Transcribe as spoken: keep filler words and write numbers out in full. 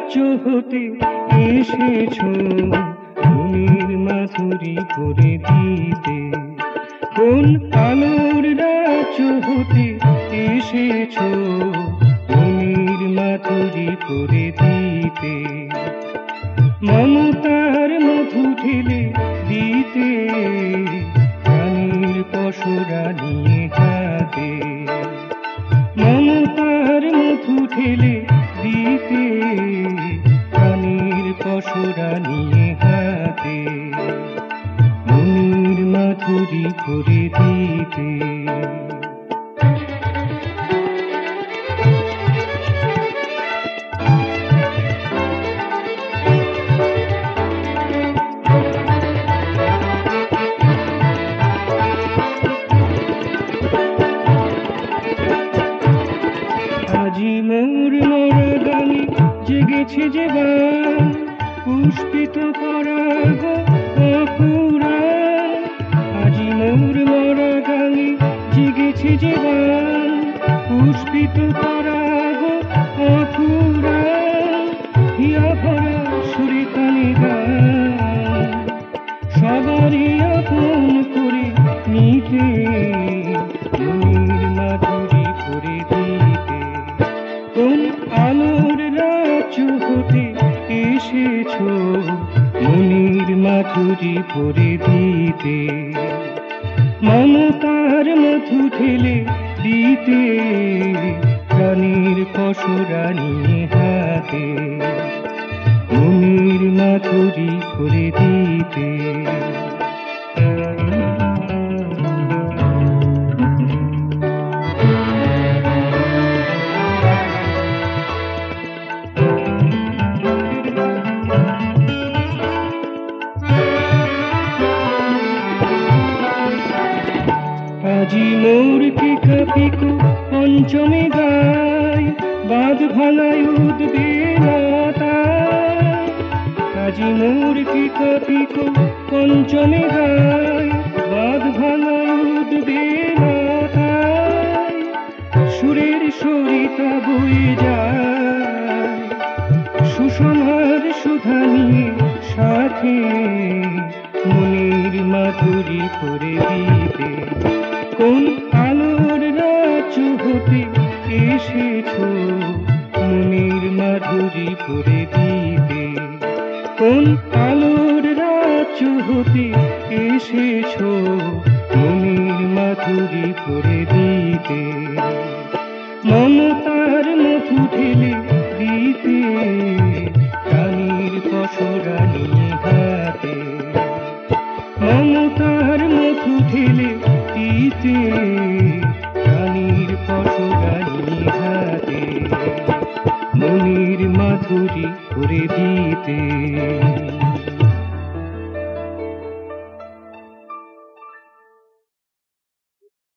রাজ্য হতে এসেছো মনের মাধুরী ভরে দিতে। কোন আলোর রাজ্য হতে এসেছো মনের মাধুরী ভরে দিতে। মমতার মধু ঢেলে দিতে প্রাণীর পশুরা নিয়ে হাতে। মমতার মধু ঢেলে দিতে প্রাণীর পশুরা নিয়ে হাতে। মনের মাধুরী ভরে দিতে। আজি মোর মোরা গানে জেগেছে যে গান পুষ্পিত পরাগ অপুরাণ। আজি মোর মোরা গানে জেগেছে যে গান পুষ্পিত পরাগ অপুরাণ। হিয়া ভরা সুরে কানে গান সবারই আপন করে নিতে মনের মাধুরী ভরে দিতে। কোন আলোর রাজ্য হতে এসেছো মনের মাধুরী ভরে দিতে। মমতার মধু ঢেলে দিতে প্রাণীর পশুরা নিয়ে হাতে। মনের মাধুরী ভরে দিতে। আজি মোর পিকা পিকো পঞ্চমে গায় বাঁধ ভাঙায় উদ্বেলতা। আজি মোর পিকা পিকো পঞ্চমে গায় বাঁধ ভাঙায় উদ্বেলতা। সুরের সরিতা বয়ে যায় সুষমার সুধা নিয়ে সাথে। মনের মাধুরী ভরে দিতে। কোন আলোর রাজ্য হতে এসেছো মনের মাধুরী ভরে দিতে। কোন আলোর রাজ্য হতে এসেছো মনের মাধুরী ভরে দিতে। মমতার মধু ঢেলে দিতে প্রাণীর পশুরা নিয়ে হাতে। মমতার মধু ঢেলে দিতে প্রাণীর পশুরা নিয়ে হাতে। মনের মাধুরী ভরে দিতে।